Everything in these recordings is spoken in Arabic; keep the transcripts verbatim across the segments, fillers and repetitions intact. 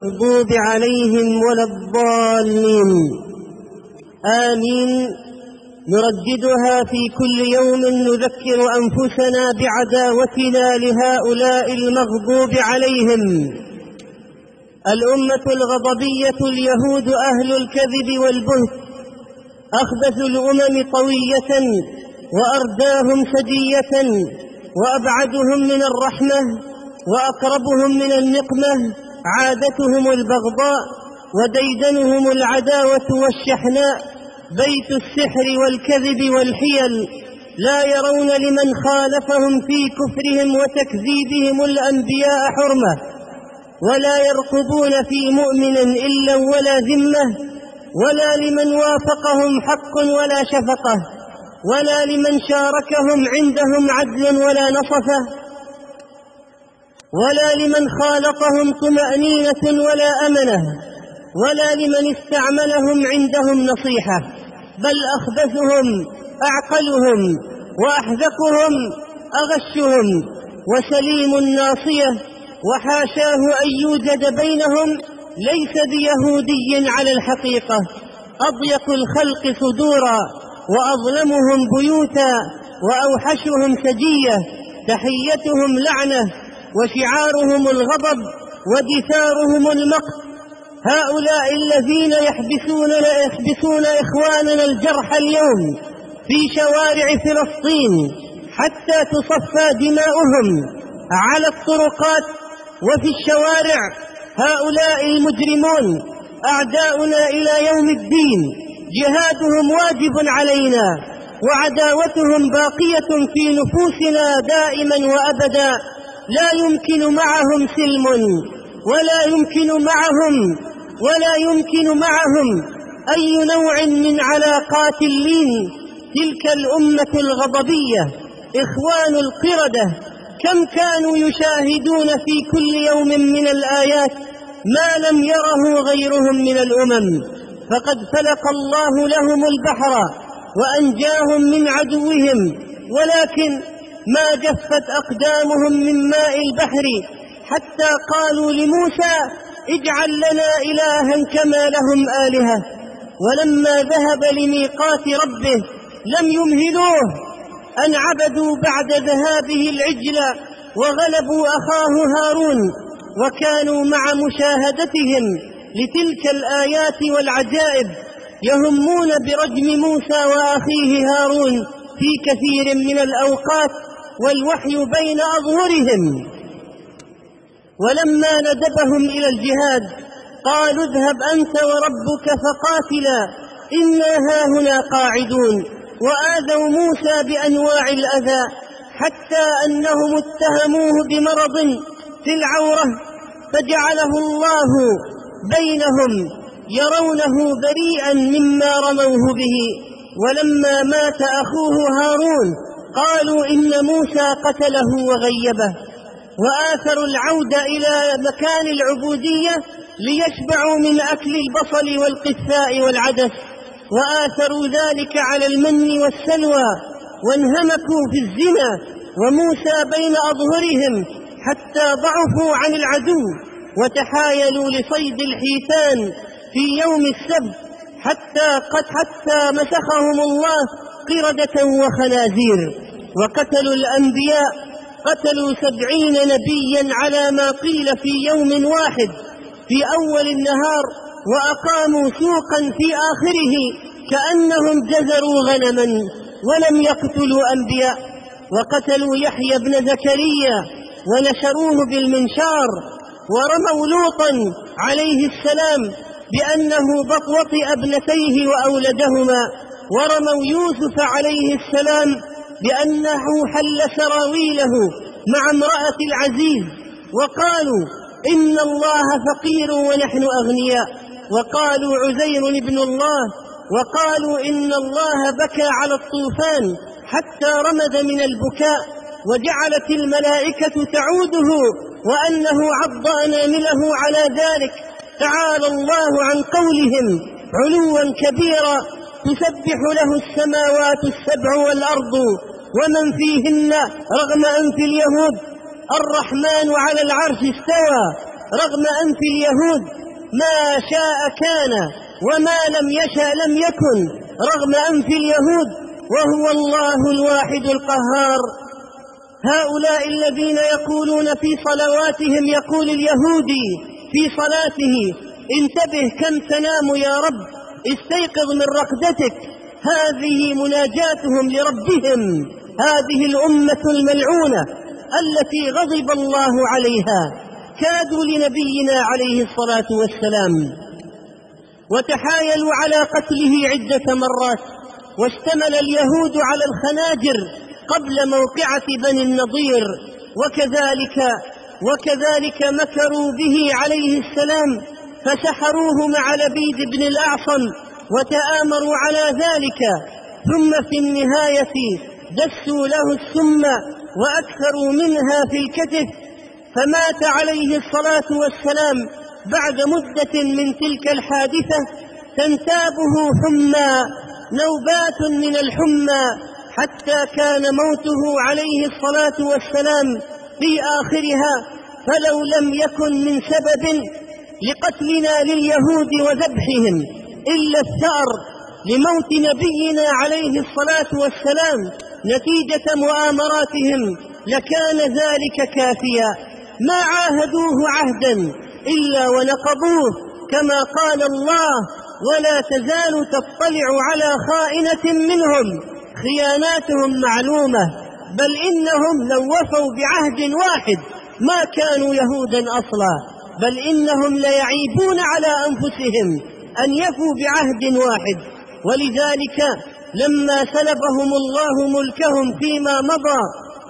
المغضوب عليهم ولا الضالين آمين. نرددها في كل يوم نذكر أنفسنا بعداوتنا لهؤلاء المغضوب عليهم. الأمة الغضبية اليهود أهل الكذب والبهت، أخبث الأمم طوية وأرداهم سجية وأبعدهم من الرحمة وأقربهم من النقمة. عادتهم البغضاء وديدنهم العداوة والشحناء، بيت السحر والكذب والحيل. لا يرون لمن خالفهم في كفرهم وتكذيبهم الأنبياء حرمة، ولا يرقبون في مؤمن إلا ولا ذمة، ولا لمن وافقهم حق ولا شفقة، ولا لمن شاركهم عندهم عدل ولا نصفة، ولا لمن خالطهم طمأنينة ولا أمنة، ولا لمن استعملهم عندهم نصيحة. بل أخبثهم أعقلهم وأحذقهم أغشهم وسليم الناصية، وحاشاه أن يوجد بينهم ليس بيهودي على الحقيقة. أضيق الخلق صدورا وأظلمهم بيوتا وأوحشهم سجية، تحيتهم لعنة وشعارهم الغضب ودثارهم المقت. هؤلاء الذين يحبسون, يحبسون إخواننا الجرحى اليوم في شوارع فلسطين حتى تصفى دماؤهم على الطرقات وفي الشوارع. هؤلاء المجرمون أعداؤنا إلى يوم الدين، جهادهم واجب علينا، وعداوتهم باقية في نفوسنا دائما وأبدا. لا يمكن معهم سلم، ولا يمكن معهم ولا يمكن معهم أي نوع من علاقات اللين. تلك الأمة الغضبية إخوان القردة، كم كانوا يشاهدون في كل يوم من الآيات ما لم يره غيرهم من الأمم. فقد فلق الله لهم البحر وأنجاهم من عدوهم، ولكن ما جفت أقدامهم من ماء البحر حتى قالوا لموسى اجعل لنا إلها كما لهم آلهة. ولما ذهب لميقات ربه لم يمهلوه أن عبدوا بعد ذهابه العجل وغلبوا أخاه هارون، وكانوا مع مشاهدتهم لتلك الآيات والعجائب يهمون برجم موسى وأخيه هارون في كثير من الأوقات، والوحي بين أظهرهم. ولما ندبهم إلى الجهاد قالوا اذهب أنت وربك فقاتلا إنا هاهنا قاعدون. وآذوا موسى بأنواع الأذى حتى أنهم اتهموه بمرض في العورة، فجعله الله بينهم يرونه بريئا مما رموه به. ولما مات أخوه هارون قالوا إن موسى قتله وغيبه، وآثروا العودة إلى مكان العبودية ليشبعوا من أكل البصل والقثاء والعدس، وآثروا ذلك على المن والسلوى، وانهمكوا في الزنا وموسى بين أظهرهم حتى ضعفوا عن العدو وتحايلوا لصيد الحيتان في يوم السبت، حتى قد حتى مسخهم الله قردة وخنازير. وقتلوا الأنبياء، قتلوا سبعين نبيا على ما قيل في يوم واحد في أول النهار، وأقاموا سوقا في آخره كأنهم جزروا غنما ولم يقتلوا أنبياء. وقتلوا يحيى بن زكريا ونشروه بالمنشار، ورموا لوطا عليه السلام بأنه بطوطئ ابنتيه وأولدهما، ورموا يوسف عليه السلام بأنه حل سراويله مع امرأة العزيز، وقالوا إن الله فقير ونحن أغنياء، وقالوا عزير ابن الله، وقالوا إن الله بكى على الطوفان حتى رمد من البكاء وجعلت الملائكة تعوده وأنه عض أنامله على ذلك. تعالى الله عن قولهم علوا كبيرا، تسبح له السماوات السبع والأرض ومن فيهن رغم أنف اليهود. الرحمن على العرش استوى، رغم أنف اليهود ما شاء كان وما لم يشأ لم يكن، رغم أنف اليهود، وهو الله الواحد القهار. هؤلاء الذين يقولون في صلواتهم، يقول اليهودي في صلاته: انتبه كم تنام يا رب، استيقظ من رقدتك. هذه مناجاتهم لربهم، هذه الأمة الملعونة التي غضب الله عليها. كادوا لنبينا عليه الصلاة والسلام وتحايلوا على قتله عدة مرات، واشتمل اليهود على الخناجر قبل موقعة بني النضير، وكذلك وكذلك مكروا به عليه السلام، فسحروه مع لبيد بن الأعصم وتآمروا على ذلك، ثم في النهاية دسوا له السم وأكثروا منها في الكتف، فمات عليه الصلاة والسلام بعد مدة من تلك الحادثة تنتابه حمى، نوبات من الحمى، حتى كان موته عليه الصلاة والسلام في آخرها. فلو لم يكن من سبب لقتلنا لليهود وذبحهم إلا الثأر لموت نبينا عليه الصلاة والسلام نتيجة مؤامراتهم لكان ذلك كافيا. ما عاهدوه عهدا إلا ونقضوه، كما قال الله: ولا تزال تطلع على خائنة منهم خياناتهم معلومة. بل إنهم لو وفوا بعهد واحد ما كانوا يهودا أصلا، بل إنهم ليعيبون على أنفسهم أن يفوا بعهد واحد. ولذلك لما سلبهم الله ملكهم فيما مضى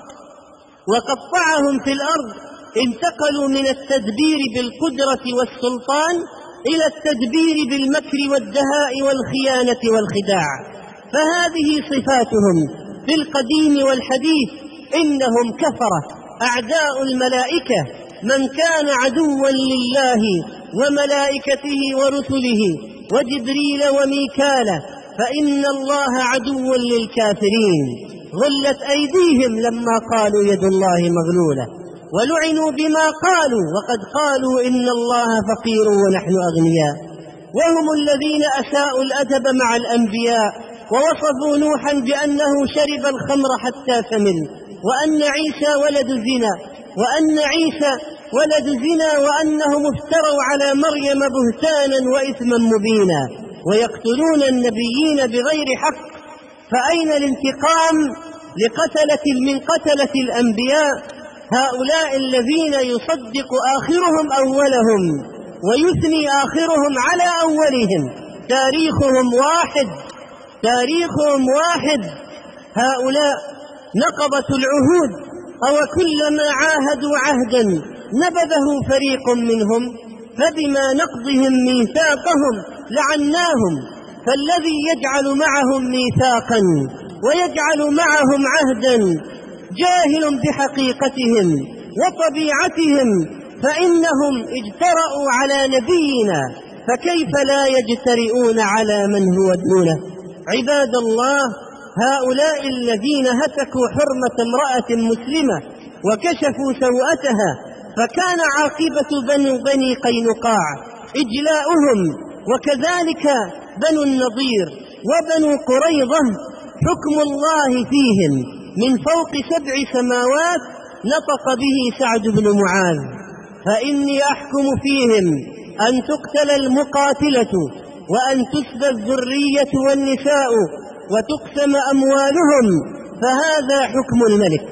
وقطعهم في الأرض انتقلوا من التدبير بالقدرة والسلطان إلى التدبير بالمكر والدهاء والخيانة والخداع. فهذه صفاتهم في القديم والحديث. إنهم كفرة أعداء الملائكة، من كان عدوا لله وملائكته ورسله وجبريل وميكال فإن الله عدو للكافرين. غلت أيديهم لما قالوا يد الله مغلولة، ولعنوا بما قالوا، وقد قالوا إن الله فقير ونحن أغنياء. وهم الذين أساءوا الأدب مع الأنبياء، ووصفوا نوحا بأنه شرب الخمر حتى ثمل، وأن عيسى ولد زنا وأن عيسى ولد زنا وأنهم افتروا على مريم بهتانا وإثما مبينا، ويقتلون النبيين بغير حق. فأين الانتقام لقتلة من قتلة الأنبياء؟ هؤلاء الذين يصدق آخرهم أولهم ويثني آخرهم على أولهم، تاريخهم واحد تاريخهم واحد هؤلاء نقضة العهود، أو كلما عاهدوا عهدا نبذه فريق منهم، فبما نقضهم ميثاقهم لعناهم. فالذي يجعل معهم ميثاقا ويجعل معهم عهدا جاهل بحقيقتهم وطبيعتهم، فإنهم اجترأوا على نبينا، فكيف لا يجترئون على من هو دونه؟ عباد الله، هؤلاء الذين هتكوا حرمة امرأة مسلمة وكشفوا سوءتها، فكان عاقبة بني قينقاع إجلاؤهم، وكذلك بنو النضير وبنو قريظة حكم الله فيهم من فوق سبع سماوات نطق به سعد بن معاذ: فإني أحكم فيهم أن تقتل المقاتلة وأن تسبى الذرية والنساء وتقسم أموالهم، فهذا حكم الملك.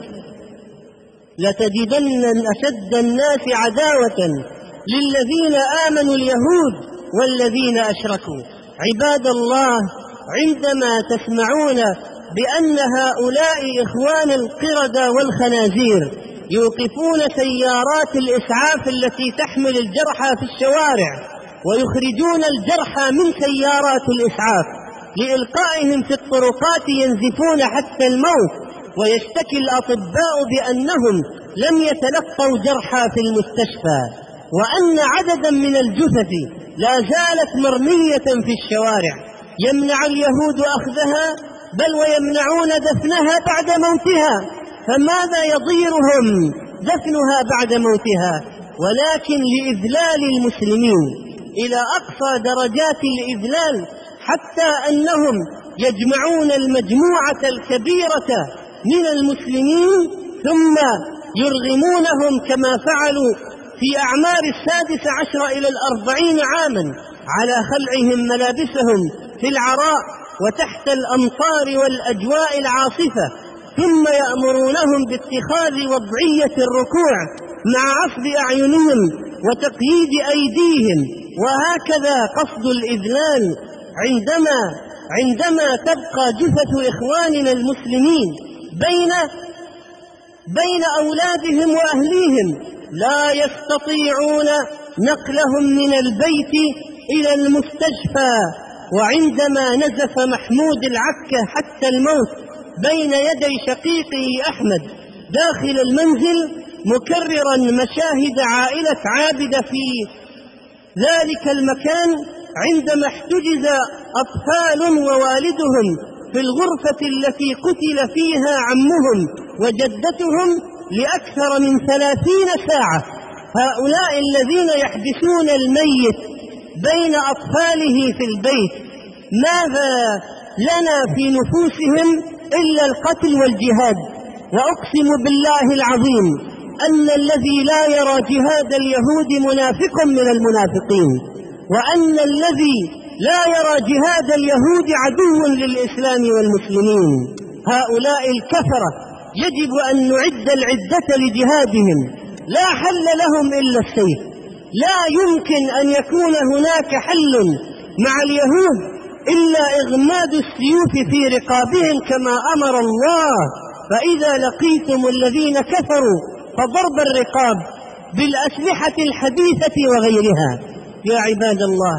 لتجدن أشد الناس عداوة للذين آمنوا اليهود والذين أشركوا. عباد الله، عندما تسمعون بأن هؤلاء إخوان القردة والخنازير يوقفون سيارات الإسعاف التي تحمل الجرحى في الشوارع ويخرجون الجرحى من سيارات الإسعاف لإلقائهم في الطرقات ينزفون حتى الموت، ويشتكي الأطباء بأنهم لم يتلقوا جرحى في المستشفى، وأن عددا من الجثث لا زالت مرمية في الشوارع، يمنع اليهود أخذها بل ويمنعون دفنها بعد موتها. فماذا يضيرهم دفنها بعد موتها؟ ولكن لإذلال المسلمين إلى أقصى درجات الإذلال، حتى أنهم يجمعون المجموعة الكبيرة من المسلمين ثم يرغمونهم كما فعلوا في أعمار السادس عشر إلى الأربعين عاما على خلعهم ملابسهم في العراء وتحت الأمطار والأجواء العاصفة، ثم يأمرونهم باتخاذ وضعية الركوع مع عصب أعينهم وتقييد أيديهم. وهكذا قصد الإذلال عندما عندما تبقى جثة إخواننا المسلمين بين بين أولادهم وأهليهم لا يستطيعون نقلهم من البيت إلى المستشفى. وعندما نزف محمود العكة حتى الموت بين يدي شقيقه أحمد داخل المنزل مكررا مشاهد عائلة عابدة في ذلك المكان، عندما احتجز أطفال ووالدهم في الغرفة التي قتل فيها عمهم وجدتهم لأكثر من ثلاثين ساعة، هؤلاء الذين يحبسون الميت بين أطفاله في البيت ماذا لنا في نفوسهم إلا القتل والجهاد؟ وأقسم بالله العظيم أن الذي لا يرى جهاد اليهود منافق من المنافقين، وأن الذي لا يرى جهاد اليهود عدو للإسلام والمسلمين. هؤلاء الكفرة يجب أن نعد العدة لجهادهم، لا حل لهم إلا السيف. لا يمكن أن يكون هناك حل مع اليهود إلا إغماد السيوف في رقابهم كما أمر الله. فإذا لقيتم الذين كفروا فضرب الرقاب بالأسلحة الحديثة وغيرها. يا عباد الله،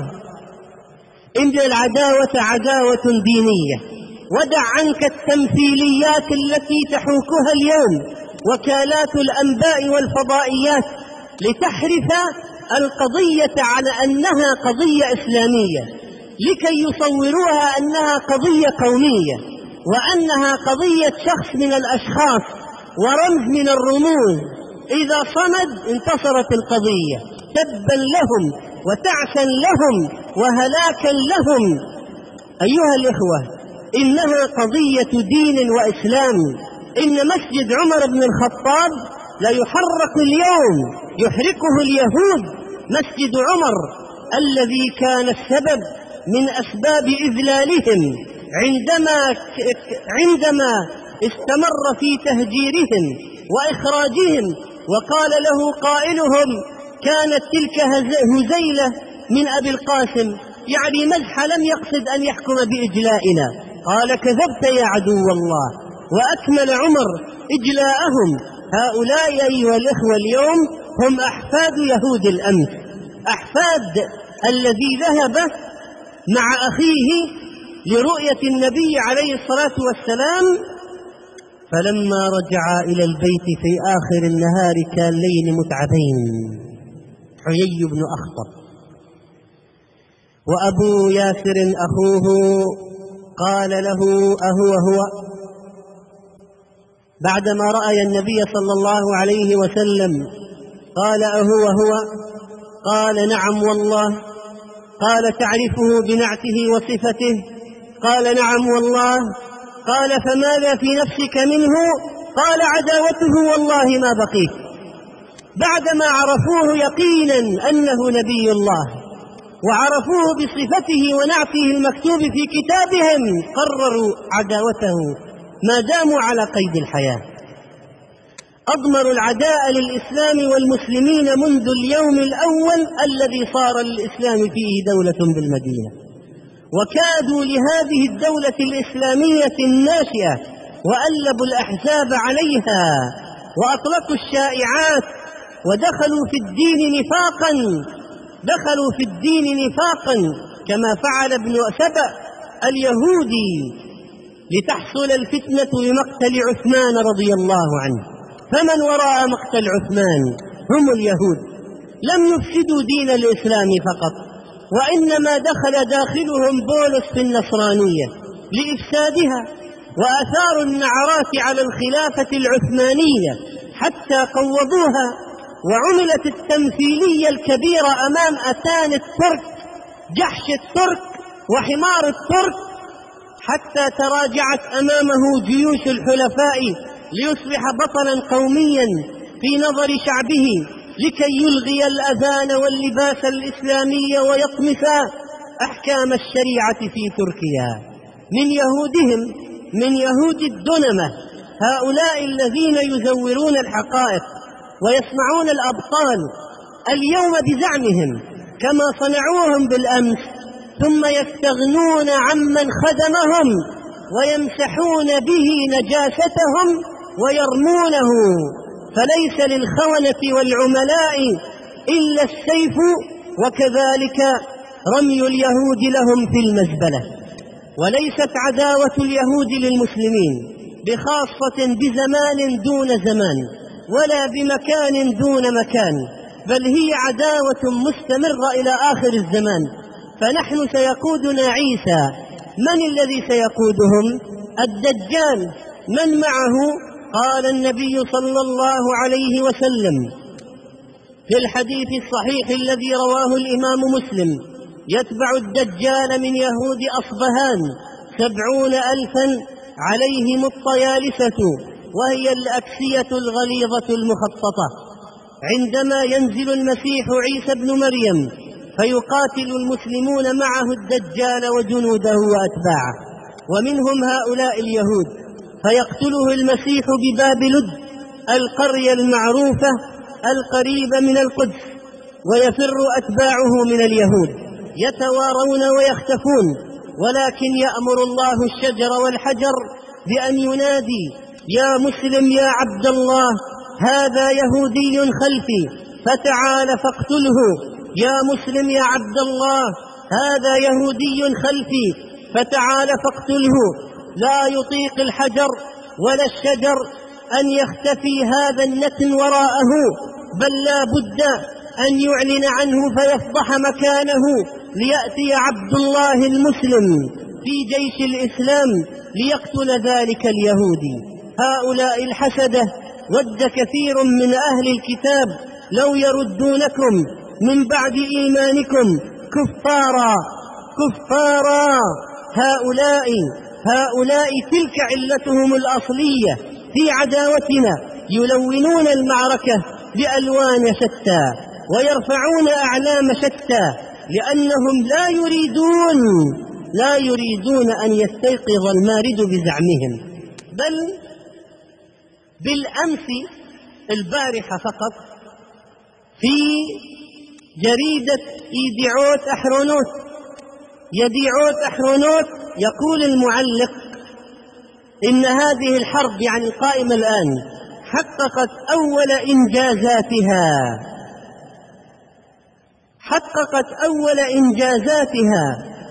إن العداوة عداوة دينية، ودع عنك التمثيليات التي تحوكها اليوم وكالات الأنباء والفضائيات لتحرف القضية على أنها قضية إسلامية، لكي يصوروها أنها قضية قومية وأنها قضية شخص من الأشخاص ورمز من الرموز. إذا صمد انتصرت القضية. تبا لهم وتعسا لهم وهلاكا لهم. أيها الإخوة، إنها قضية دين وإسلام. إن مسجد عمر بن الخطاب لا يحرق اليوم، يحرقه اليهود. مسجد عمر الذي كان السبب من أسباب إذلالهم عندما عندما استمر في تهجيرهم وإخراجهم، وقال له قائلهم: كانت تلك هزيلة من أبي القاسم، يعني مزح، لم يقصد أن يحكم بإجلائنا. قال: كذبت يا عدو الله. وأكمل عمر إجلاءهم. هؤلاء أيها الإخوة اليوم هم أحفاد يهود الأمس، أحفاد الذي ذهب مع أخيه لرؤية النبي عليه الصلاة والسلام، فلما رجعا إلى البيت في آخر النهار كالليل متعبين. حيي بن أخطب وأبو ياسر أخوه قال له: أهو هو؟ بعدما رأى النبي صلى الله عليه وسلم قال: أهو هو؟ قال: نعم والله. قال: تعرفه بنعته وصفته؟ قال: نعم والله. قال: فماذا في نفسك منه؟ قال: عداوته والله ما بقيت. بعدما عرفوه يقينا أنه نبي الله وعرفوه بصفته ونعته المكتوب في كتابهم قرروا عداوته ما داموا على قيد الحياة. أضمروا العداء للإسلام والمسلمين منذ اليوم الأول الذي صار للإسلام فيه دولة بالمدينة، وكادوا لهذه الدولة الإسلامية الناشئة وألبوا الأحزاب عليها وأطلقوا الشائعات ودخلوا في الدين نفاقا دخلوا في الدين نفاقا كما فعل ابن سبأ اليهودي لتحصل الفتنة بمقتل عثمان رضي الله عنه. فمن وراء مقتل عثمان هم اليهود. لم يفسدوا دين الإسلام فقط، وإنما دخل داخلهم بولس في النصرانية لإفسادها، وأثاروا النعرات على الخلافة العثمانية حتى قوضوها وعملت التمثيلية الكبيرة أمام أتان الترك، جحش الترك وحمار الترك، حتى تراجعت أمامه جيوش الحلفاء ليصبح بطلا قوميا في نظر شعبه، لكي يلغي الأذان واللباس الإسلامي ويطمس أحكام الشريعة في تركيا. من يهودهم، من يهود الدنمة، هؤلاء الذين يزورون الحقائق ويسمعون الأبطال اليوم بزعمهم كما صنعوهم بالأمس، ثم يستغنون عمن خدمهم ويمسحون به نجاستهم ويرمونه. فليس للخونة والعملاء إلا السيف، وكذلك رمي اليهود لهم في المزبلة. وليست عداوة اليهود للمسلمين بخاصة بزمان دون زمان ولا بمكان دون مكان، بل هي عداوة مستمرة إلى آخر الزمان. فنحن سيقودنا عيسى، من الذي سيقودهم؟ الدجال. من معه؟ قال النبي صلى الله عليه وسلم في الحديث الصحيح الذي رواه الإمام مسلم: يتبع الدجال من يهود أصبهان سبعون ألفا عليهم الطيالسة، وهي الأكسية الغليظة المخططة. عندما ينزل المسيح عيسى ابن مريم فيقاتل المسلمون معه الدجال وجنوده وأتباعه، ومنهم هؤلاء اليهود، فيقتله المسيح بباب لد، القرية المعروفة القريبة من القدس، ويفر أتباعه من اليهود يتوارون ويختفون. ولكن يأمر الله الشجر والحجر بأن ينادي: يا مسلم يا عبد الله، هذا يهودي خلفي فتعال فاقتله. يا مسلم يا عبد الله، هذا يهودي خلفي فتعال فاقتله. لا يطيق الحجر ولا الشجر أن يختفي هذا النتن وراءه، بل لا بد أن يعلن عنه فيفضح مكانه، ليأتي عبد الله المسلم في جيش الإسلام ليقتل ذلك اليهودي. هؤلاء الحسدة ود كثير من أهل الكتاب لو يردونكم من بعد إيمانكم كفارا كفارا. هؤلاء هؤلاء تلك علتهم الأصلية في عداوتنا، يلونون المعركة بألوان شتى ويرفعون أعلام شتى، لأنهم لا يريدون لا يريدون أن يستيقظ المارد بزعمهم. بل بالأمس البارحة فقط في جريدة إيديعوت أحرونوت يديعوت أحرونوت يقول المعلق إن هذه الحرب يعني القائمة الآن حققت أول إنجازاتها حققت أول إنجازاتها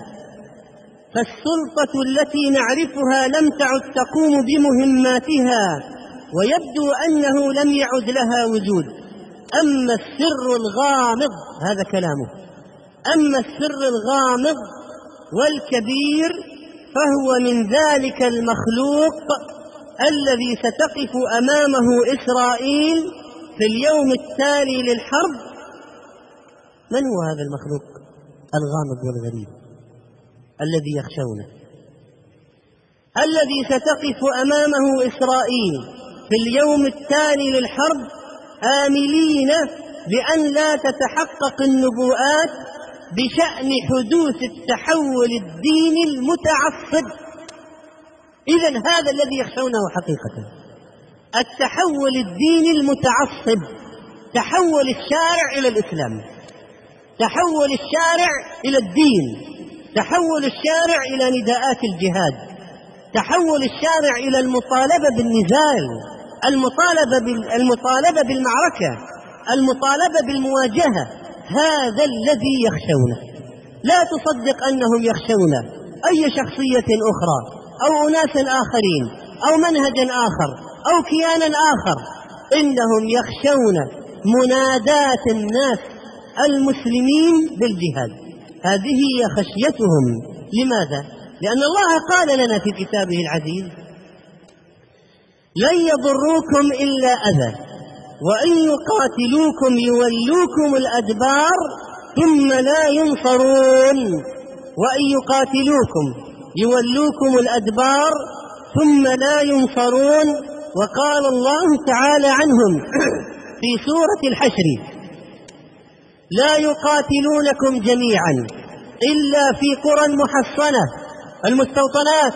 فالسلطة التي نعرفها لم تعد تقوم بمهماتها، ويبدو أنه لم يعد لها وجود. أما السر الغامض، هذا كلامه، أما السر الغامض والكبير فهو من ذلك المخلوق الذي ستقف أمامه إسرائيل في اليوم التالي للحرب. من هو هذا المخلوق الغامض والغريب الذي يخشونه؟ الذي ستقف أمامه إسرائيل في اليوم التالي للحرب آملين بأن لا تتحقق النبوءات بشأن حدوث التحول الديني المتعصب. إذن هذا الذي يخشونه حقيقة، التحول الديني المتعصب، تحول الشارع إلى الإسلام، تحول الشارع إلى الدين، تحول الشارع إلى نداءات الجهاد، تحول الشارع إلى المطالبة بالنزال، المطالبة المطالبة بالمعركة، المطالبة بالمواجهة. هذا الذي يخشونه. لا تصدق أنهم يخشون أي شخصية أخرى أو أناس آخرين أو منهجا آخر أو كيانا آخر، إنهم يخشون منادات الناس المسلمين بالجهاد. هذه هي خشيتهم. لماذا؟ لأن الله قال لنا في كتابه العزيز: لن يضروكم إلا أذى وإن يقاتلوكم يولوكم الأدبار ثم لا ينصرون. وإن يقاتلوكم يولوكم الأدبار ثم لا ينصرون. وقال الله تعالى عنهم في سورة الحشر: لا يقاتلونكم جميعا إلا في قرى محصنة، المستوطنات.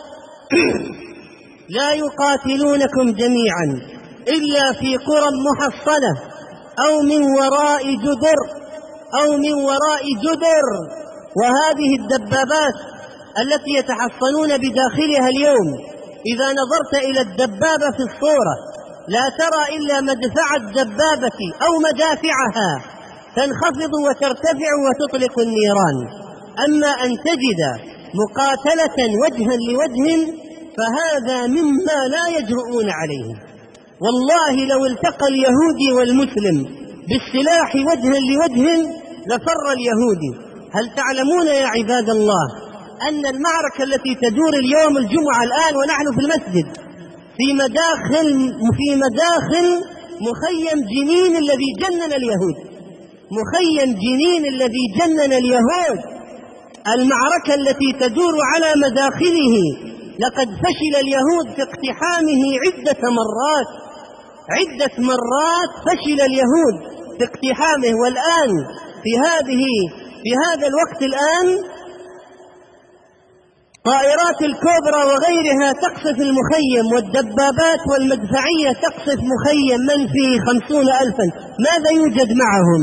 لا يقاتلونكم جميعا إلا في قرى محصنة أو من وراء جدر أو من وراء جدر. وهذه الدبابات التي يتحصنون بداخلها اليوم، إذا نظرت إلى الدبابة في الصورة لا ترى إلا مدفع الدبابة أو مدافعها تنخفض وترتفع وتطلق النيران. أما أن تجد مقاتلة وجها لوجه فهذا مما لا يجرؤون عليه. والله لو التقى اليهودي والمسلم بالسلاح وجها لوجه لفر اليهودي. هل تعلمون يا عباد الله أن المعركة التي تدور اليوم الجمعة الآن ونحن في المسجد في مداخل في مداخل مخيم جنين الذي جنن اليهود، مخيم جنين الذي جنن اليهود، المعركة التي تدور على مداخله لقد فشل اليهود في اقتحامه عدة مرات عدة مرات فشل اليهود في اقتحامه. والآن في هذه في هذا الوقت الآن طائرات الكوبرا وغيرها تقصف المخيم، والدبابات والمدفعية تقصف مخيم من فيه خمسون ألفا. ماذا يوجد معهم؟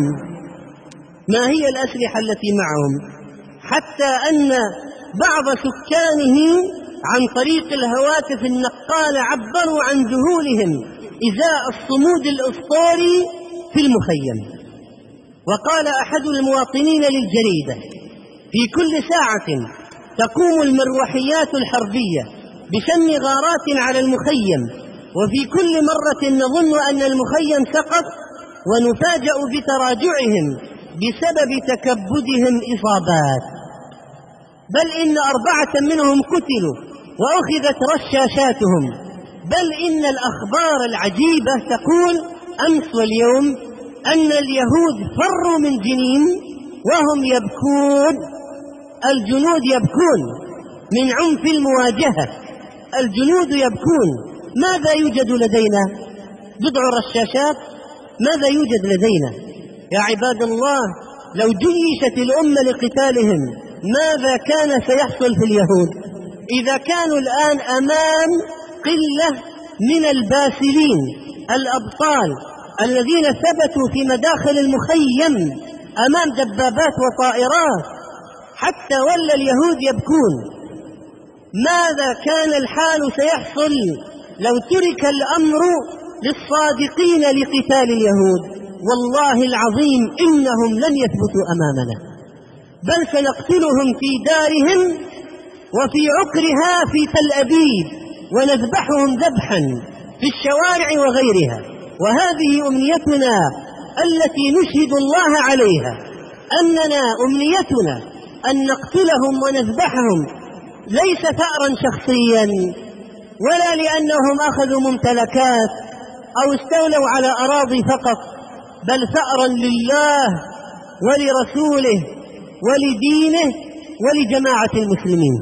ما هي الأسلحة التي معهم؟ حتى أن بعض سكانه عن طريق الهواتف النقالة عبروا عن ذهولهم إزاء الصمود الأسطوري في المخيم. وقال أحد المواطنين للجريدة: في كل ساعة تقوم المروحيات الحربية بشن غارات على المخيم، وفي كل مرة نظن أن المخيم سقط ونفاجأ بتراجعهم بسبب تكبدهم إصابات، بل إن أربعة منهم قتلوا وأخذت رشاشاتهم. بل إن الأخبار العجيبة تقول أمس واليوم أن اليهود فروا من جنين وهم يبكون، الجنود يبكون من عنف المواجهة، الجنود يبكون. ماذا يوجد لدينا؟ بضع رشاشات. ماذا يوجد لدينا يا عباد الله؟ لو جيشت الأمة لقتالهم ماذا كان سيحصل في اليهود؟ إذا كانوا الآن أمام قلة من الباسلين الأبطال الذين ثبتوا في مداخل المخيم أمام دبابات وطائرات حتى ولى اليهود يبكون، ماذا كان الحال سيحصل لو ترك الأمر للصادقين لقتال اليهود؟ والله العظيم إنهم لن يثبتوا أمامنا، بل سنقتلهم في دارهم وفي عقرها في تل أبيب، ونذبحهم ذبحا في الشوارع وغيرها. وهذه أمنيتنا التي نشهد الله عليها، أننا أمنيتنا أن نقتلهم ونذبحهم، ليس ثأرا شخصيا ولا لأنهم أخذوا ممتلكات أو استولوا على أراضي فقط، بل ثأرا لله ولرسوله ولدينه ولجماعة المسلمين.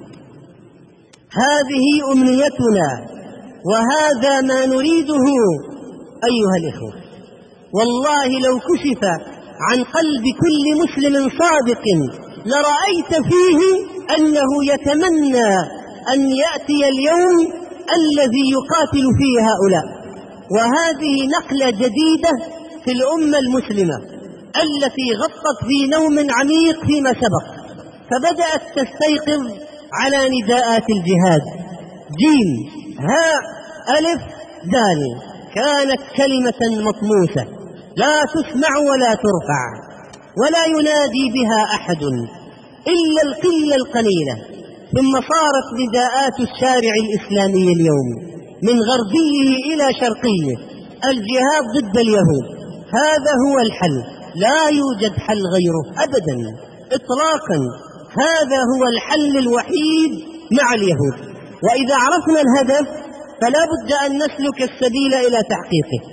هذه أمنيتنا وهذا ما نريده أيها الإخوة. والله لو كشف عن قلب كل مسلم صادق لرأيت فيه أنه يتمنى أن يأتي اليوم الذي يقاتل فيه هؤلاء. وهذه نقلة جديدة في الأمة المسلمة التي غطت في نوم عميق فيما سبق، فبدأت تستيقظ على نداءات الجهاد. جيم هاء ألف دال، كانت كلمة مطموسة لا تسمع ولا ترفع ولا ينادي بها أحد إلا القلة القليلة، ثم صارت نداءات الشارع الإسلامي اليوم من غربيه إلى شرقيه الجهاد ضد اليهود. هذا هو الحل، لا يوجد حل غيره أبدا إطلاقا. هذا هو الحل الوحيد مع اليهود، وإذا عرفنا الهدف فلا بد أن نسلك السبيل إلى تحقيقه.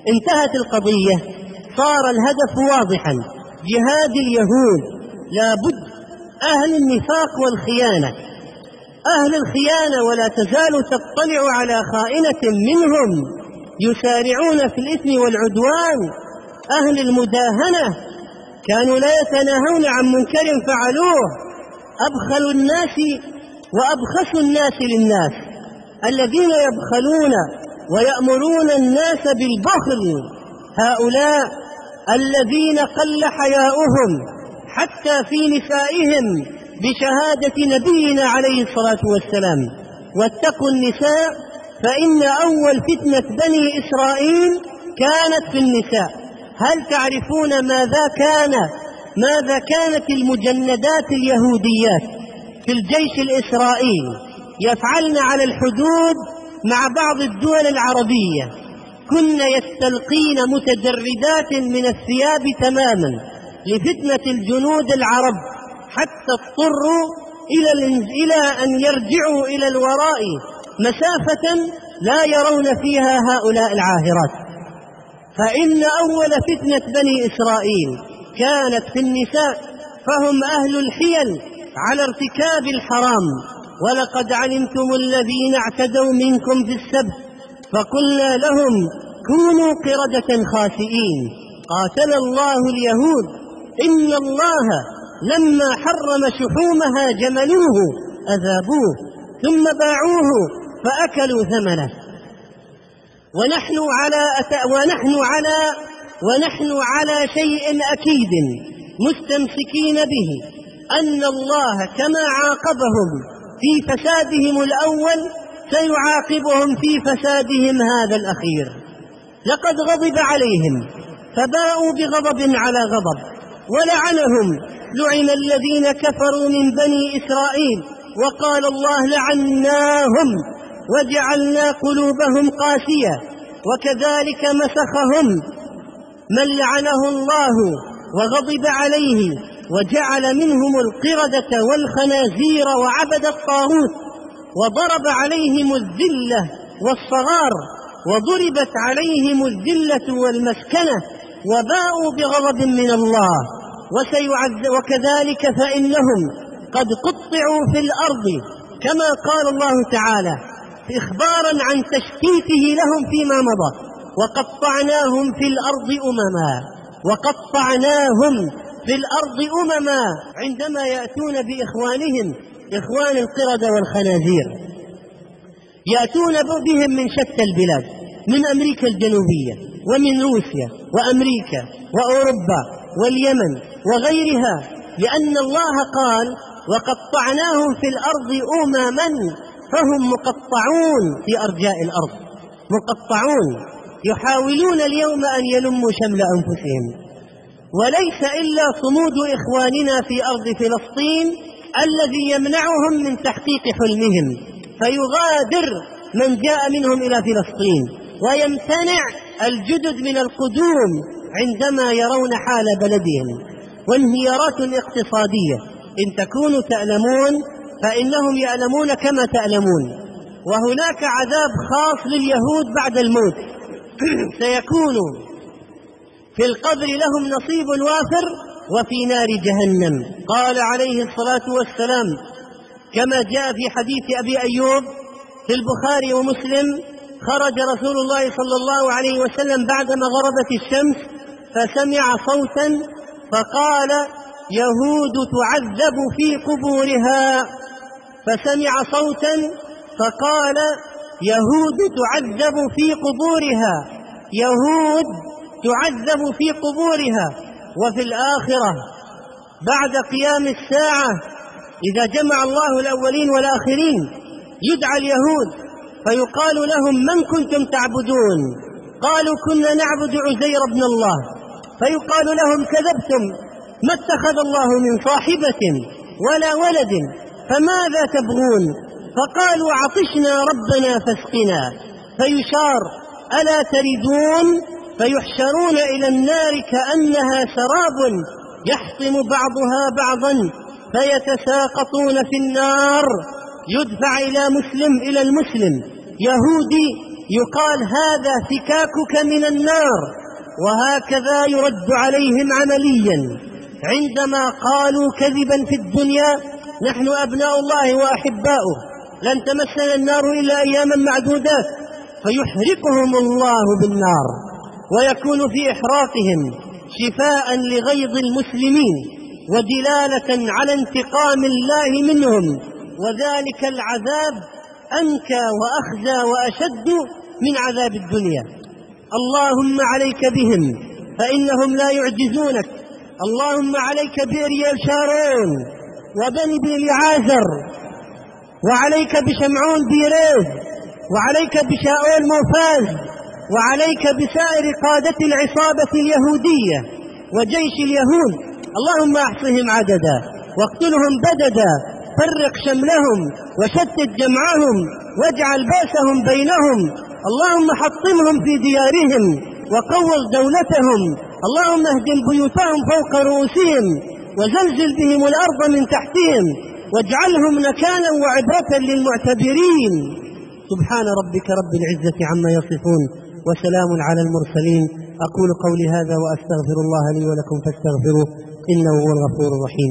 انتهت القضية، صار الهدف واضحا، جهاد اليهود. لابد أهل النفاق والخيانة، أهل الخيانة ولا تزال تطلع على خائنة منهم يسارعون في الإثم والعدوان. أهل المداهنة كانوا لا يتناهون عن منكر فعلوه، أبخل الناس وأبخس الناس للناس، الذين يبخلون ويأمرون الناس بالبخل، هؤلاء الذين قل حياؤهم حتى في نسائهم بشهادة نبينا عليه الصلاة والسلام. واتقوا النساء فإن أول فتنة بني إسرائيل كانت في النساء. هل تعرفون ماذا كان ماذا كانت المجندات اليهوديات في الجيش الإسرائيلي يفعلن على الحدود مع بعض الدول العربية؟ كن يستلقين متجردات من الثياب تماما لفتنة الجنود العرب، حتى اضطروا إلى أن يرجعوا إلى الوراء مسافة لا يرون فيها هؤلاء العاهرات. فإن أول فتنة بني إسرائيل كانت في النساء، فهم أهل الحيل على ارتكاب الحرام. ولقد علمتم الذين اعتدوا منكم في السبت فقلنا لهم كونوا قردة خاسئين قاتل الله اليهود إن الله لما حرم شحومها جملوه أذابوه ثم باعوه فأكلوا ثمنه. ونحن على ونحن على ونحن على شيء أكيد مستمسكين به، أن الله كما عاقبهم في فسادهم الأول سيعاقبهم في فسادهم هذا الأخير. لقد غضب عليهم فباءوا بغضب على غضب، ولعنهم لعن الذين كفروا من بني إسرائيل، وقال الله لعناهم وجعلنا قلوبهم قاسية، وكذلك مسخهم من لعنه الله وغضب عليه وجعل منهم القردة والخنازير وعبد الطاغوت، وضرب عليهم الذلة والصغار وضربت عليهم الذلة والمسكنة وباءوا بغضب من الله وسيعذب. وكذلك فإنهم قد قطعوا في الأرض كما قال الله تعالى إخبارا عن تشتيته لهم فيما مضى، وقطعناهم في الأرض أمما وقطعناهم في الأرض أمما عندما يأتون بإخوانهم إخوان القردة والخنازير، يأتون بهم من شتى البلاد، من أمريكا الجنوبية ومن روسيا وأمريكا وأوروبا واليمن وغيرها، لأن الله قال وقطعناهم في الأرض أمما، فهم مقطعون في أرجاء الأرض، مقطعون يحاولون اليوم أن يلموا شمل أنفسهم. وليس إلا صمود إخواننا في أرض فلسطين الذي يمنعهم من تحقيق حلمهم، فيغادر من جاء منهم إلى فلسطين ويمتنع الجدد من القدوم عندما يرون حال بلدهم وانهيارات اقتصادية. إن تكونوا تعلمون فإنهم يعلمون كما تعلمون. وهناك عذاب خاص لليهود بعد الموت سيكون في القبر لهم نصيب وافر وفي نار جهنم. قال عليه الصلاة والسلام كما جاء في حديث أبي أيوب في البخاري ومسلم: خرج رسول الله صلى الله عليه وسلم بعدما غربت الشمس فسمع صوتا فقال: يهود تعذب في قبورها. فسمع صوتا فقال: يهود تعذب في قبورها، يهود تعذب في قبورها. وفي الآخرة بعد قيام الساعة إذا جمع الله الأولين والآخرين يدعى اليهود فيقال لهم: من كنتم تعبدون؟ قالوا: كنا نعبد عزير بن الله. فيقال لهم: كذبتم، ما اتخذ الله من صاحبة ولا ولد، فماذا تبغون؟ فقالوا: عطشنا ربنا فاسقنا. فيشار: ألا تردون؟ فيحشرون إلى النار كأنها سراب يحطم بعضها بعضا فيتساقطون في النار. يدفع إلى مسلم إلى المسلم، يهودي يقال هذا فكاكك من النار. وهكذا يرد عليهم عمليا عندما قالوا كذبا في الدنيا: نحن أبناء الله وأحباؤه، لن تمسنا النار إلا أياما معدودات، فيحرقهم الله بالنار، ويكون في إحراقهم شفاء لغيظ المسلمين ودلالة على انتقام الله منهم، وذلك العذاب أنكى وأخزى وأشد من عذاب الدنيا. اللهم عليك بهم فإنهم لا يعجزونك، اللهم عليك بإريال شارون وبني بن عازر، وعليك بشمعون بيريز، وعليك بشاؤول موفاز، وعليك بسائر قادة العصابة اليهودية وجيش اليهود. اللهم احصهم عددا واقتلهم بددا، فرق شملهم وشتت جمعهم واجعل بأسهم بينهم. اللهم حطمهم في ديارهم وقوض دولتهم. اللهم اهدم بيوتهم فوق رؤوسهم وزلزل بهم الأرض من تحتهم واجعلهم نكالا وعبرة للمعتبرين. سبحان ربك رب العزة عما يصفون وسلام على المرسلين. أقول قولي هذا وأستغفر الله لي ولكم فاستغفروه إنه هو الغفور الرحيم.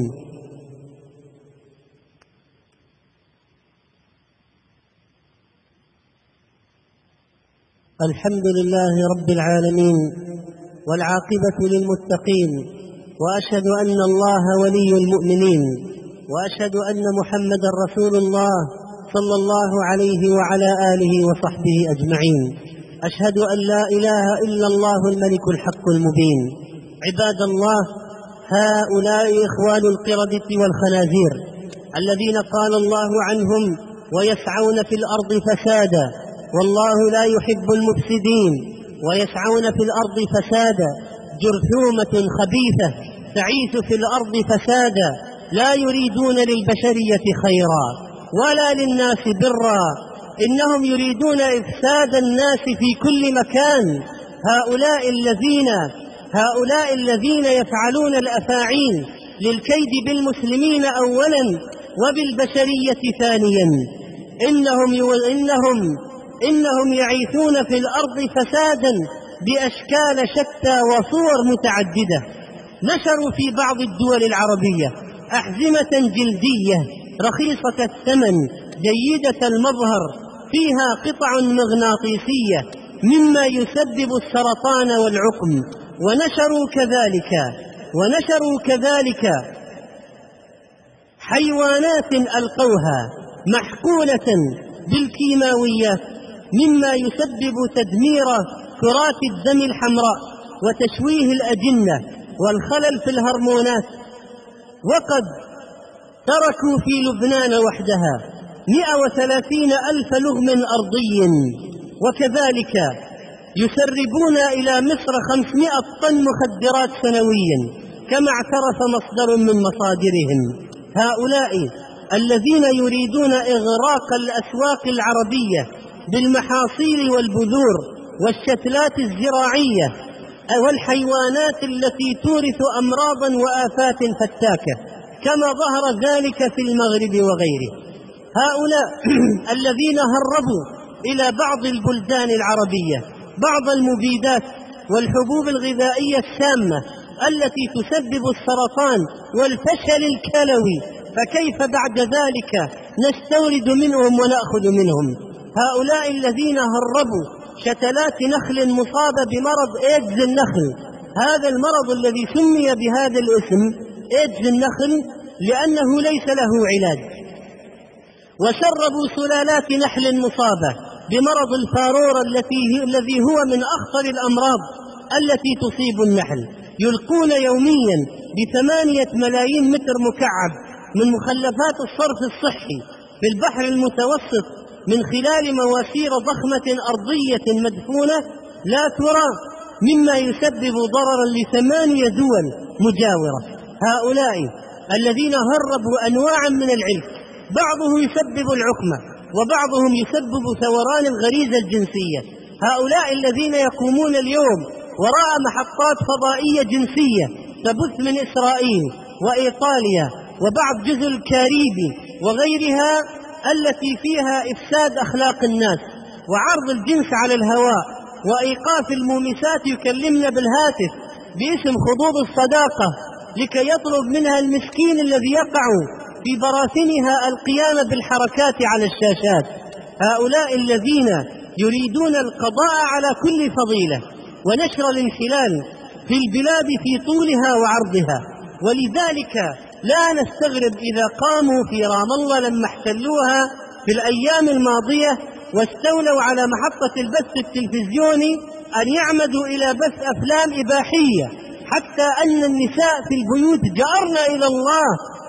الحمد لله رب العالمين والعاقبة للمتقين، وأشهد أن الله ولي المؤمنين، وأشهد أن محمدا رسول الله صلى الله عليه وعلى آله وصحبه أجمعين. أشهد أن لا إله إلا الله الملك الحق المبين. عباد الله، هؤلاء إخوان القردة والخنازير الذين قال الله عنهم: ويسعون في الأرض فسادا والله لا يحب المفسدين. ويسعون في الأرض فسادا جرثومة خبيثة تعيث في الأرض فسادا، لا يريدون للبشرية خيرا ولا للناس برا، إنهم يريدون إفساد الناس في كل مكان. هؤلاء الذين هؤلاء الذين يفعلون الأفاعيل للكيد بالمسلمين أولا وبالبشرية ثانيا، إنهم إنهم إنهم يعيثون في الأرض فسادا بأشكال شتى وصور متعددة. نشروا في بعض الدول العربية أحزمة جلدية رخيصة الثمن جيدة المظهر فيها قطع مغناطيسية مما يسبب السرطان والعقم. ونشروا كذلك ونشروا كذلك حيوانات ألقوها محقونة بالكيماويات مما يسبب تدمير كرات الدم الحمراء وتشويه الأجنة والخلل في الهرمونات. وقد تركوا في لبنان وحدها مئة وثلاثين ألف لغم أرضي، وكذلك يسربون إلى مصر خمسمائة طن مخدرات سنويا كما اعترف مصدر من مصادرهم. هؤلاء الذين يريدون إغراق الأسواق العربية بالمحاصيل والبذور والشتلات الزراعية والحيوانات التي تورث أمراضا وآفات فتاكة كما ظهر ذلك في المغرب وغيره. هؤلاء الذين هربوا إلى بعض البلدان العربية بعض المبيدات والحبوب الغذائية السامة التي تسبب السرطان والفشل الكلوي، فكيف بعد ذلك نستورد منهم ونأخذ منهم؟ هؤلاء الذين هربوا شتلات نخل مصابة بمرض إيدز النخل، هذا المرض الذي سمي بهذا الاسم إيدز النخل لأنه ليس له علاج، وسربوا سلالات نحل مصابة بمرض الفارورة الذي هو من أخطر الأمراض التي تصيب النحل. يلقون يوميا بثمانية ملايين متر مكعب من مخلفات الصرف الصحي في البحر المتوسط من خلال مواسير ضخمة أرضية مدفونة لا ترى، مما يسبب ضررا لثمانية دول مجاورة. هؤلاء الذين هربوا أنواعا من العلف، بعضه يسبب العقمة وبعضهم يسبب ثوران الغريزة الجنسية. هؤلاء الذين يقومون اليوم وراء محطات فضائية جنسية تبث من إسرائيل وإيطاليا وبعض جزر الكاريبي وغيرها التي فيها إفساد أخلاق الناس وعرض الجنس على الهواء وإيقاف المومسات يكلمن بالهاتف باسم خطوط الصداقة لكي يطلب منها المسكين الذي يقع في براثنها القيام بالحركات على الشاشات. هؤلاء الذين يريدون القضاء على كل فضيلة ونشر الانحلال في البلاد في طولها وعرضها. ولذلك لا نستغرب إذا قاموا في رام الله لما احتلوها في الأيام الماضية واستولوا على محطة البث التلفزيوني أن يعمدوا إلى بث أفلام إباحية، حتى أن النساء في البيوت جأرن إلى الله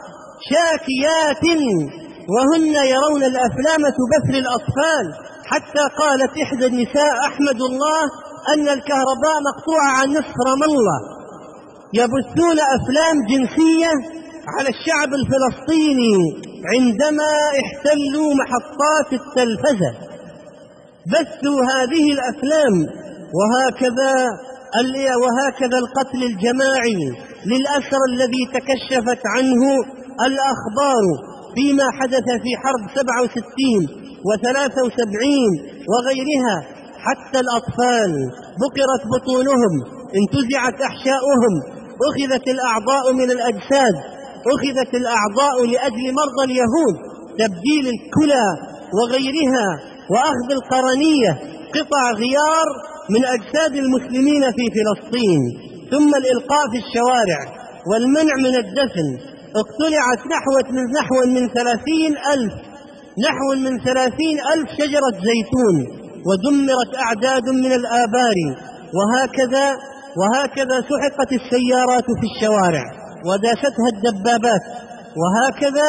شاكيات وهن يرون الأفلام تبث للأطفال، حتى قالت إحدى النساء: أحمد الله أن الكهرباء مقطوعة عن نصف رام الله. يبثون أفلام جنسية على الشعب الفلسطيني عندما احتلوا محطات التلفزة، بثوا هذه الأفلام. وهكذا وهكذا القتل الجماعي للأسر الذي تكشفت عنه الأخبار فيما حدث في حرب سبعة وستين وثلاثة وسبعين وغيرها، حتى الأطفال بقرت بطونهم، انتزعت أحشاؤهم، أخذت الأعضاء من الأجساد، أخذت الأعضاء لأجل مرضى اليهود، تبديل الكلى وغيرها، وأخذ القرنية، قطع غيار من أجساد المسلمين في فلسطين، ثم الإلقاء في الشوارع والمنع من الدفن. اقتلعت نحو من نحو من ثلاثين ألف نحو من ثلاثين ألف شجرة زيتون، ودمرت أعداد من الآبار. وهكذا وهكذا سحقت السيارات في الشوارع وداستها الدبابات، وهكذا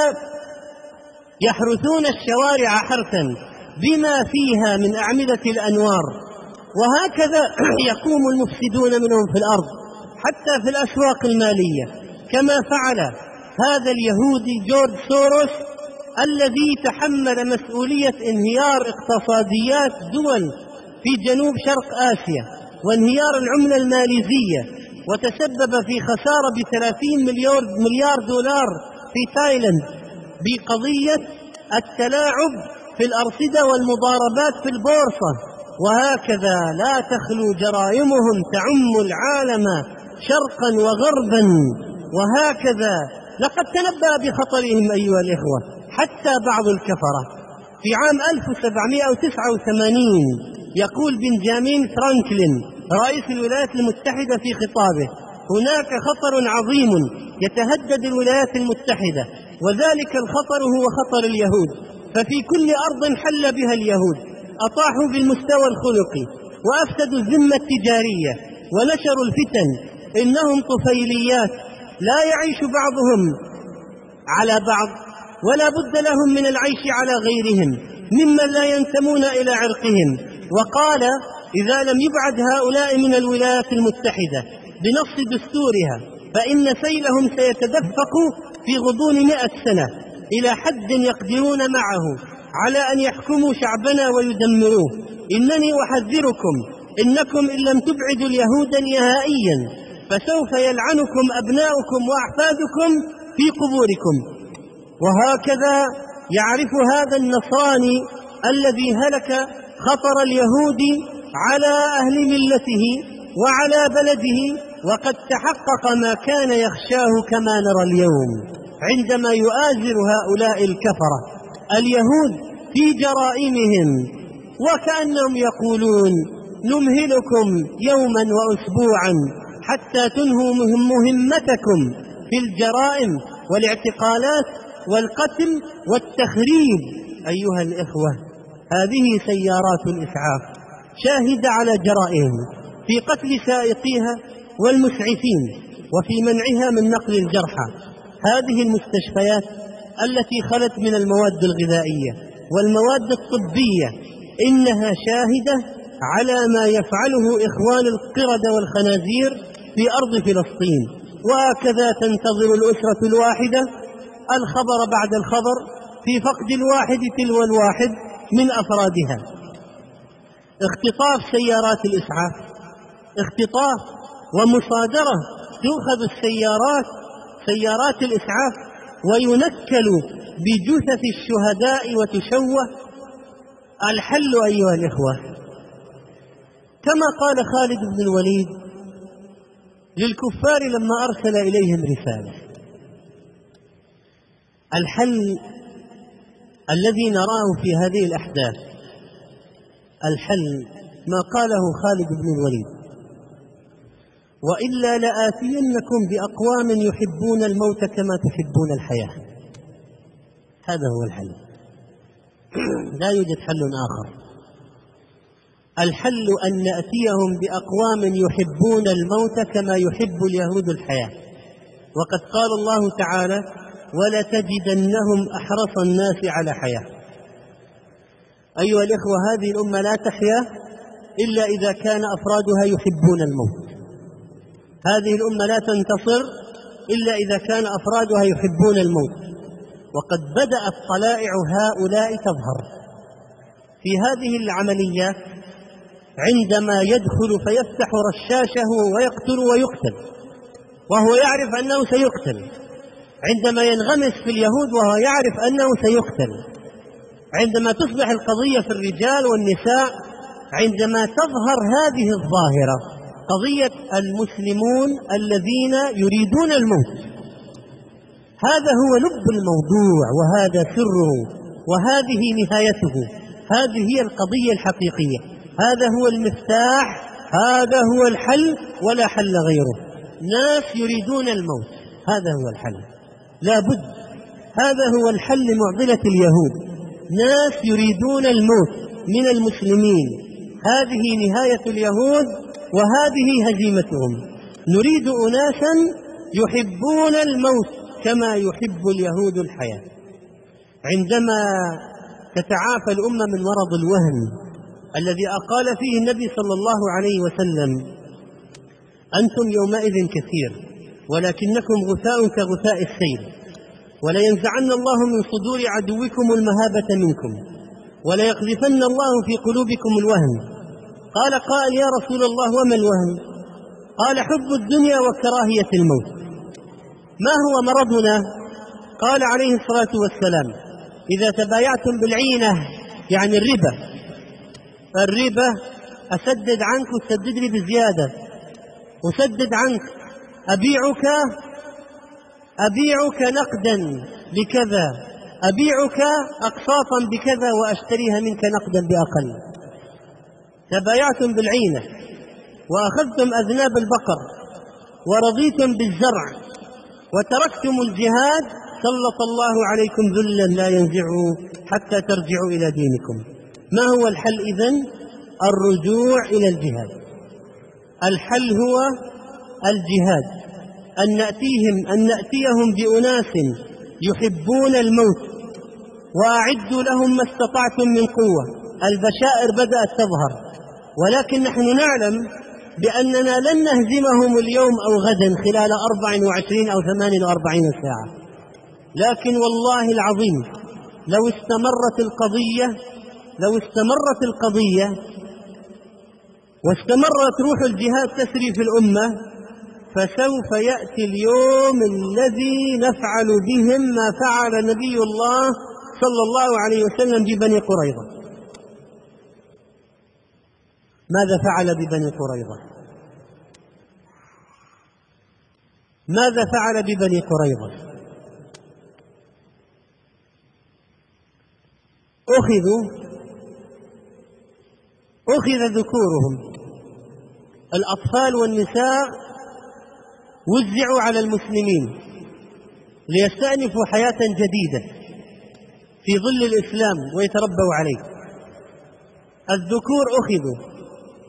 يحرثون الشوارع حرثا بما فيها من أعمدة الأنوار. وهكذا يقوم المفسدون منهم في الأرض حتى في الأسواق المالية، كما فعل هذا اليهودي جورج سوروس الذي تحمل مسؤولية انهيار اقتصاديات دول في جنوب شرق آسيا وانهيار العملة الماليزية، وتسبب في خسارة بثلاثين مليار دولار في تايلاند بقضية التلاعب في الأرصدة والمضاربات في البورصة. وهكذا لا تخلو جرائمهم تعم العالم شرقا وغربا. وهكذا لقد تنبأ بخطرهم أيها الإخوة حتى بعض الكفرة. في عام ألف وسبعمائة وتسعة وثمانين يقول بنجامين فرانكلين رئيس الولايات المتحدة في خطابه: هناك خطر عظيم يتهدد الولايات المتحدة، وذلك الخطر هو خطر اليهود. ففي كل أرض حل بها اليهود أطاحوا بالمستوى الخلقي وأفسدوا الذمة التجارية ونشروا الفتن. إنهم طفيليات لا يعيش بعضهم على بعض، ولا بد لهم من العيش على غيرهم ممن لا ينتمون إلى عرقهم. وقال: إذا لم يبعد هؤلاء من الولايات المتحدة بنص دستورها فإن سيلهم سيتدفق في غضون مئة سنة إلى حد يقدرون معه على أن يحكموا شعبنا ويدمروه. إنني أحذركم، إنكم إن لم تبعدوا اليهود نهائيا فسوف يلعنكم أبناؤكم وأحفادكم في قبوركم. وهكذا يعرف هذا النصراني الذي هلك خطر اليهود على أهل ملته وعلى بلده، وقد تحقق ما كان يخشاه كما نرى اليوم عندما يؤازر هؤلاء الكفرة اليهود في جرائمهم، وكأنهم يقولون: نمهلكم يوما وأسبوعا حتى تنهوا مهمتكم في الجرائم والاعتقالات والقتل والتخريب. أيها الإخوة، هذه سيارات الإسعاف شاهدة على جرائم في قتل سائقيها والمسعفين وفي منعها من نقل الجرحى. هذه المستشفيات التي خلت من المواد الغذائية والمواد الطبية إنها شاهدة على ما يفعله إخوان القردة والخنازير في أرض فلسطين. وهكذا تنتظر الأسرة الواحدة الخبر بعد الخبر في فقد الواحد تلو الواحد من أفرادها. اختطاف سيارات الإسعاف، اختطاف ومصادرة، تؤخذ السيارات سيارات الإسعاف وينكل بجثث الشهداء وتشوه. الحل أيها الإخوة كما قال خالد بن الوليد للكفار لما أرسل إليهم رسالة، الحل الذي نراه في هذه الأحداث الحل ما قاله خالد بن الوليد: وإلا لآتينكم بأقوام يحبون الموت كما تحبون الحياة. هذا هو الحل، لا يوجد حل آخر. الحل أن نأتيهم بأقوام يحبون الموت كما يحب اليهود الحياة. وقد قال الله تعالى: ولتجدنهم أحرص الناس على حياة. أيها الإخوة، هذه الأمة لا تحيا إلا إذا كان أفرادها يحبون الموت. هذه الأمة لا تنتصر إلا إذا كان أفرادها يحبون الموت. وقد بدأت طلائع هؤلاء تظهر في هذه العملية عندما يدخل فيفتح رشاشه ويقتل ويقتل وهو يعرف أنه سيقتل، عندما ينغمس في اليهود وهو يعرف أنه سيقتل، عندما تصبح القضية في الرجال والنساء، عندما تظهر هذه الظاهرة قضية المسلمون الذين يريدون الموت. هذا هو لب الموضوع، وهذا سره، وهذه نهايته. هذه هي القضية الحقيقية، هذا هو المفتاح، هذا هو الحل ولا حل غيره. ناس يريدون الموت، هذا هو الحل لا بد. هذا هو الحل لمعضلة اليهود، ناس يريدون الموت من المسلمين. هذه نهاية اليهود وهذه هزيمتهم. نريد أناسا يحبون الموت كما يحب اليهود الحياة. عندما تتعافى الأمة من مرض الوهن الذي أقال فيه النبي صلى الله عليه وسلم: أنتم يومئذ كثير ولكنكم غثاء كغثاء السيل، ولينزعن الله من صدور عدوكم المهابة منكم، وليقذفن الله في قلوبكم الوهن. قال قائل: يا رسول الله وما الوهن؟ قال: حب الدنيا وكراهية الموت. ما هو مرضنا؟ قال عليه الصلاة والسلام: إذا تبايعتم بالعينة، يعني الربا، الربا أسدد عنك وتسدد لي بزيادة، أسدد عنك، أبيعك أبيعك نقدا بكذا، أبيعك أقساطا بكذا وأشتريها منك نقدا بأقل. تبايعتم بالعينة وأخذتم أذناب البقر ورضيتم بالزرع وتركتم الجهاد، سلط الله عليكم ذلا لا ينزعه حتى ترجعوا إلى دينكم. ما هو الحل إذن؟ الرجوع إلى الجهاد. الحل هو الجهاد، أن نأتيهم أن نأتيهم بأناس يحبون الموت، وأعدوا لهم ما استطعتم من قوة. البشائر بدأت تظهر، ولكن نحن نعلم بأننا لن نهزمهم اليوم أو غدا خلال أربع وعشرين أو ثمان وأربعين ساعة، لكن والله العظيم لو استمرت القضية لو استمرت القضية واستمرت روح الجهاد تسري في الأمة، فسوف يأتي اليوم الذي نفعل بهم ما فعل نبي الله صلى الله عليه وسلم ببني قريظة. ماذا فعل ببني قريظة؟ ماذا فعل ببني قريظة؟ أخذوا أخذ ذكورهم، الأطفال والنساء وزعوا على المسلمين ليستأنفوا حياة جديدة في ظل الإسلام ويتربوا عليه. الذكور أخذوا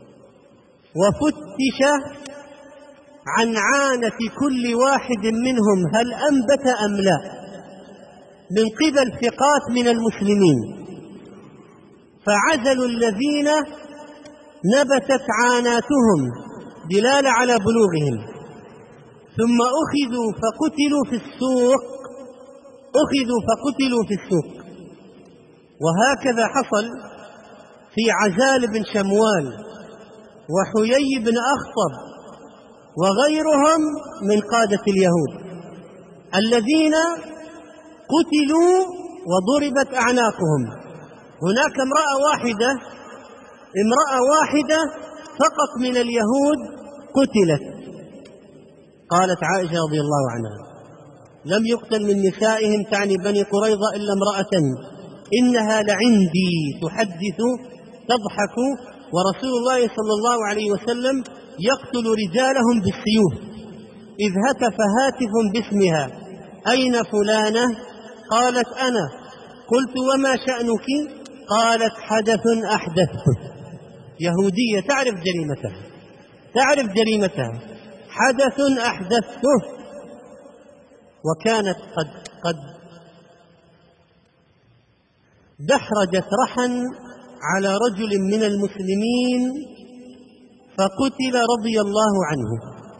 وفتش عن عانة كل واحد منهم هل أنبت أم لا من قبل ثقات من المسلمين، فعزلوا الذين نبتت عاناتهم دلالة على بلوغهم، ثم أخذوا فقتلوا في السوق أخذوا فقتلوا في السوق. وهكذا حصل في عزال بن شموال وحيي بن أخطب وغيرهم من قادة اليهود الذين قتلوا وضربت أعناقهم هناك امرأة واحدة امرأة واحدة فقط من اليهود قتلت. قالت عائشة رضي الله عنها: لم يقتل من نسائهم، تعني بني قريظة، إلا امرأة إنها لعندي تحدث تضحك، ورسول الله صلى الله عليه وسلم يقتل رجالهم بالسيوف، إذ هتف هاتف باسمها: أين فلانة؟ قالت: أنا. قلت: وما شأنك؟ قالت: حدث أحدثته. يهودية تعرف جريمتها، تعرف جريمتها، حدث أحدثته. وكانت قد قد دحرجت رحا على رجل من المسلمين فقتل رضي الله عنه.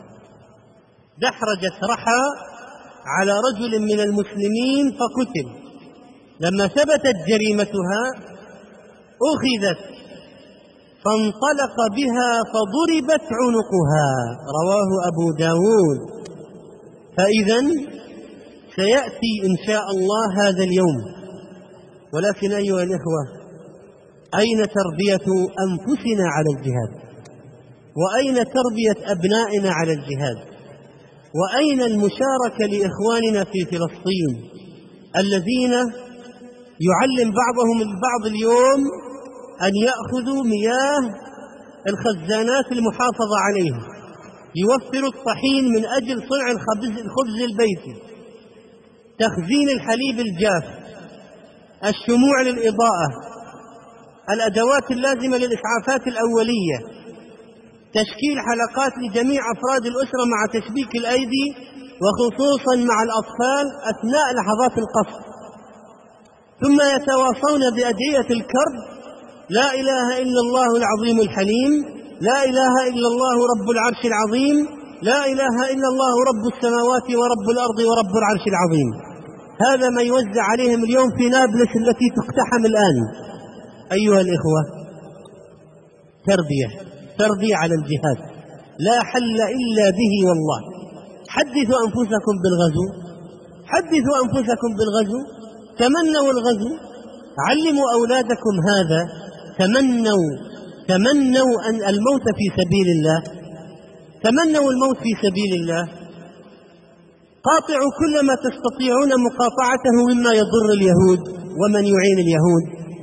دحرجت رحا على رجل من المسلمين فقتل. لما ثبتت جريمتها أخذت فانطلق بها فضربت عنقها، رواه أبو داود. فإذن سيأتي إن شاء الله هذا اليوم، ولكن أيها الإخوة، أين تربية أنفسنا على الجهاد؟ وأين تربية أبنائنا على الجهاد؟ وأين المشاركة لإخواننا في فلسطين الذين يعلم بعضهم البعض اليوم أن يأخذوا مياه الخزانات المحافظة عليها، يوفروا الطحين من أجل صنع الخبز, الخبز البيتي، تخزين الحليب الجاف، الشموع للإضاءة، الأدوات اللازمة للإسعافات الأولية، تشكيل حلقات لجميع أفراد الأسرة مع تشبيك الأيدي، وخصوصا مع الأطفال أثناء لحظات القصف، ثم يتواصون بأدعية الكرب: لا إله إلا الله العظيم الحليم، لا إله إلا الله رب العرش العظيم، لا إله إلا الله رب السماوات ورب الأرض ورب العرش العظيم. هذا ما يوزع عليهم اليوم في نابلس التي تقتحم الآن. أيها الإخوة، تربية تربية على الجهاد لا حل إلا به والله. حدثوا أنفسكم بالغزو، حدثوا أنفسكم بالغزو، تمنوا الغزو، علموا أولادكم هذا، تمنوا تمنوا أن الموت في سبيل الله، تمنوا الموت في سبيل الله. قاطعوا كل ما تستطيعون مقاطعته مما يضر اليهود ومن يعين اليهود.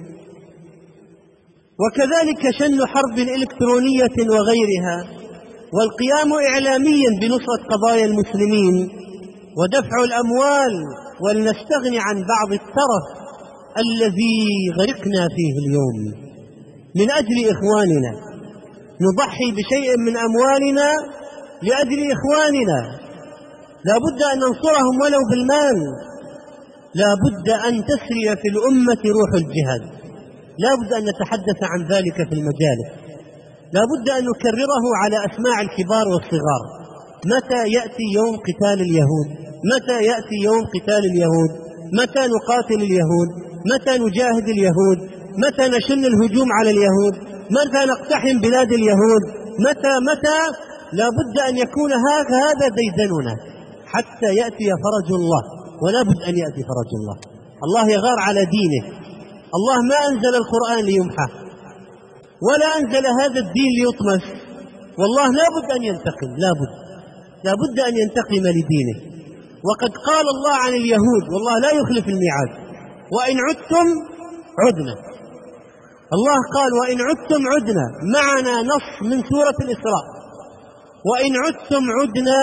وكذلك شن حرب إلكترونية وغيرها، والقيام إعلاميا بنصرة قضايا المسلمين ودفع الأموال، ولنستغني عن بعض الترف الذي غرقنا فيه اليوم من أجل إخواننا. نضحي بشيء من أموالنا لأجل إخواننا، لا بد أن ننصرهم ولو بالمال، لا بد أن تسري في الأمة روح الجهاد، لا بد أن نتحدث عن ذلك في المجالس، لا بد أن نكرره على أسماع الكبار والصغار. متى يأتي يوم قتال اليهود؟ متى يأتي يوم قتال اليهود؟ متى نقاتل اليهود؟ متى نجاهد اليهود؟ متى نشن الهجوم على اليهود؟ متى نقتحم بلاد اليهود؟ متى متى لا بد أن يكون هذا ديدننا حتى يأتي فرج الله، ولا بد أن يأتي فرج الله. الله يغار على دينه، الله ما أنزل القرآن ليمحى، ولا أنزل هذا الدين ليطمس، والله لا بد أن ينتقم، لا بد لا بد أن ينتقم لدينه. وقد قال الله عن اليهود، والله لا يخلف الميعاد: وإن عدتم عدنا. الله قال: وإن عدتم عدنا، معنا نص من سورة الإسراء: وإن عدتم عدنا.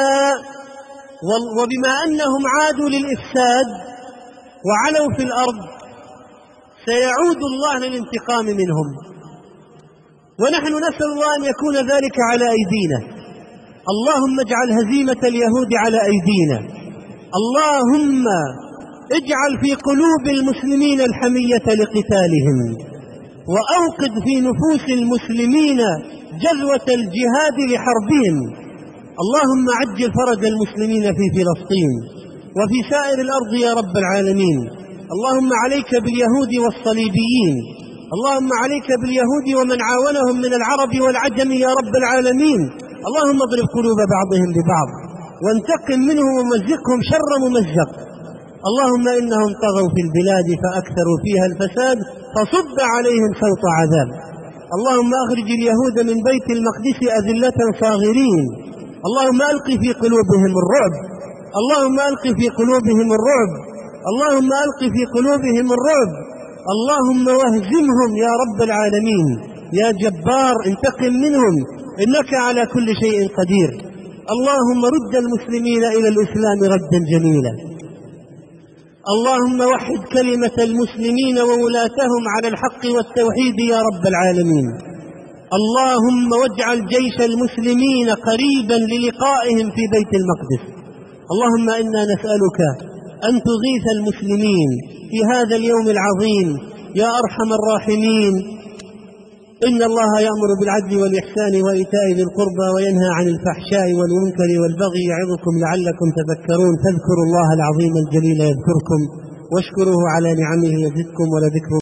وبما أنهم عادوا للإفساد وعلوا في الأرض سيعود الله للانتقام منهم، ونحن نسأل الله أن يكون ذلك على أيدينا. اللهم اجعل هزيمة اليهود على أيدينا، اللهم اجعل في قلوب المسلمين الحمية لقتالهم، وأوقد في نفوس المسلمين جذوة الجهاد لحربهم. اللهم عجل فرج المسلمين في فلسطين وفي سائر الأرض يا رب العالمين. اللهم عليك باليهود والصليبيين، اللهم عليك باليهود ومن عاونهم من العرب والعجم يا رب العالمين. اللهم اضرب قلوب بعضهم ببعض وانتقم منهم ومزقهم شر ممزق. اللهم إنهم طغوا في البلاد فأكثروا فيها الفساد فصب عليهم صوت عذاب. اللهم أخرج اليهود من بيت المقدس أذلة صاغرين. اللهم ألق في قلوبهم الرعب. اللهم ألق في قلوبهم الرعب. اللهم ألق في قلوبهم الرعب. اللهم واهزمهم يا رب العالمين يا جبار، انتقم منهم إنك على كل شيء قدير. اللهم رد المسلمين إلى الإسلام ردا جميلا. اللهم وحد كلمة المسلمين وولاتهم على الحق والتوحيد يا رب العالمين. اللهم واجعل جيش المسلمين قريبا للقائهم في بيت المقدس. اللهم إنا نسألك أن تغيث المسلمين في هذا اليوم العظيم يا أرحم الراحمين. إن الله يأمر بالعدل والإحسان وإيتاء ذي القربى وينهى عن الفحشاء والمنكر والبغي يعظكم لعلكم تذكرون. فاذكروا الله العظيم الجليل يذكركم واشكروه على نعمه يزدكم ولذكر